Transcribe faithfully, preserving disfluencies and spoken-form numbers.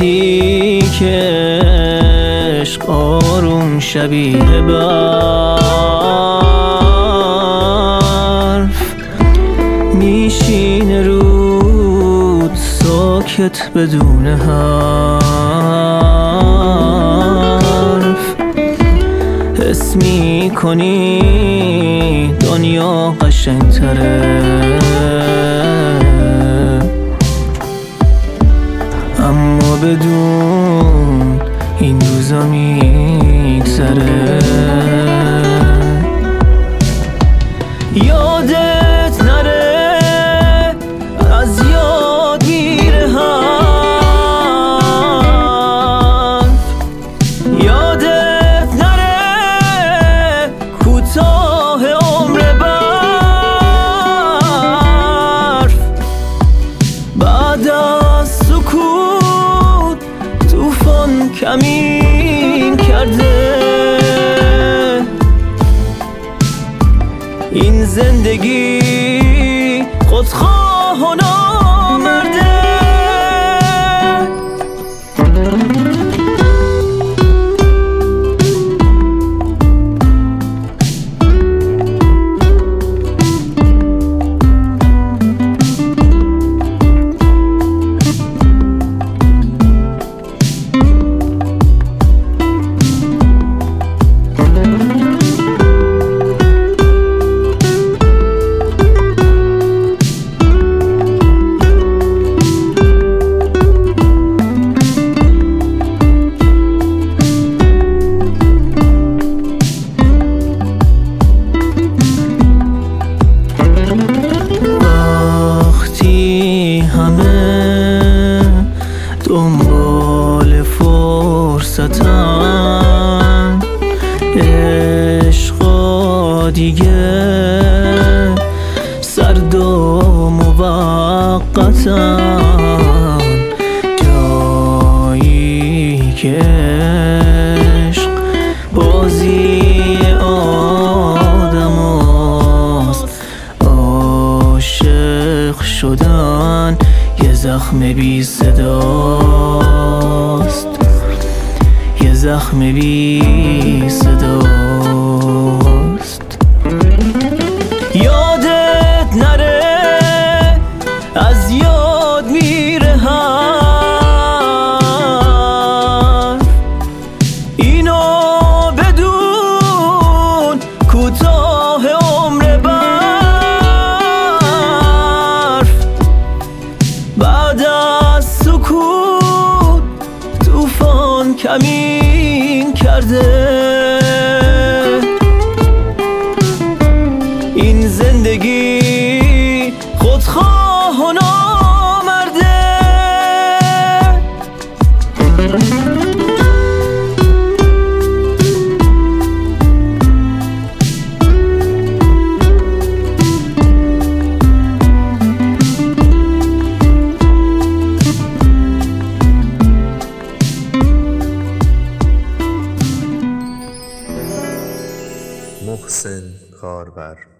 گفتی که عشق آروم شبیه برف میشینه رود ساکت بدون حرف، حس میکنی دنیا قشنگتره اما بدون این روزا میگذره. یادت نره از یاد میره حرف، یادت نره کوتاه عمر برف، بعد از سکوت طوفان کمین کرده. این زندگی خودخواه و نامرده. دنبال فرصتم عشقا دیگه سرد و موقتم، جایی که عشق بازی آدم است، عاشق شدن یه زخم بی صداست، یه زخم بی صداست. یادت نره از یاد میره حرف، اینو بدون کوتاه عمر برف، بعد از سکوت طوفان کمین کرده. این زندگی خودخواه و نامرده. محسن کاربر.